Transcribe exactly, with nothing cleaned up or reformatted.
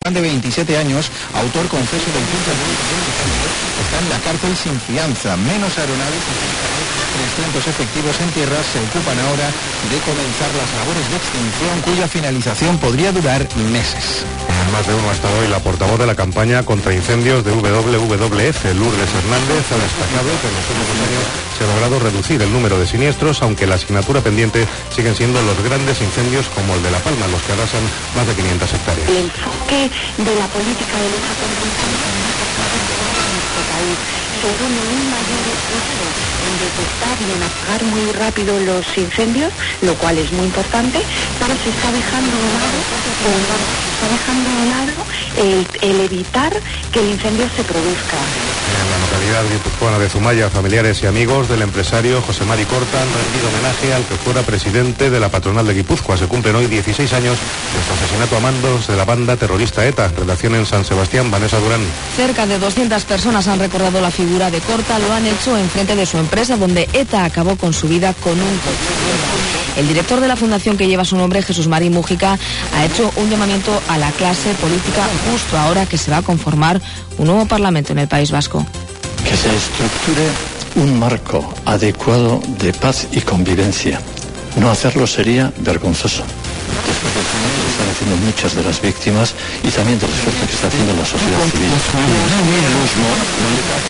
de veintisiete años, autor confeso del quince de está en la cárcel sin fianza. Menos aeronaves y trescientos efectivos en tierra se ocupan ahora de comenzar las labores de extinción, cuya finalización podría durar meses. En más de uno ha estado hoy la portavoz de la campaña contra incendios de W W F, Lourdes Hernández, ha destacado que en los últimos años se ha logrado reducir el número de siniestros, aunque la asignatura pendiente siguen siendo los grandes incendios como el de La Palma, los que arrasan más de quinientas hectáreas. El enfoque de la política de lucha contra incendios en nuestro país según un mayor esfuerzo en detectar y en apagar muy rápido los incendios, lo cual es muy importante, pero se está dejando de lado, se está dejando de lado el, el evitar que el incendio se produzca. En la localidad guipuzcoana de Zumaya, familiares y amigos del empresario José Mari Corta han rendido homenaje al que fuera presidente de la patronal de Guipúzcoa. Se cumplen hoy dieciséis años de su asesinato a mandos de la banda terrorista ETA. Redacción en San Sebastián, Vanessa Durán. Cerca de doscientas personas han recordado la figura de Corta, lo han hecho enfrente de su empresa, donde ETA acabó con su vida con un coche. El director de la fundación que lleva su nombre, Jesús Mari Mújica, ha hecho un llamamiento a la clase política justo ahora que se va a conformar un nuevo parlamento en el País Vasco. Que se estructure un marco adecuado de paz y convivencia. No hacerlo sería vergonzoso. Después de que están haciendo muchas de las víctimas y también del esfuerzo que está haciendo la sociedad civil.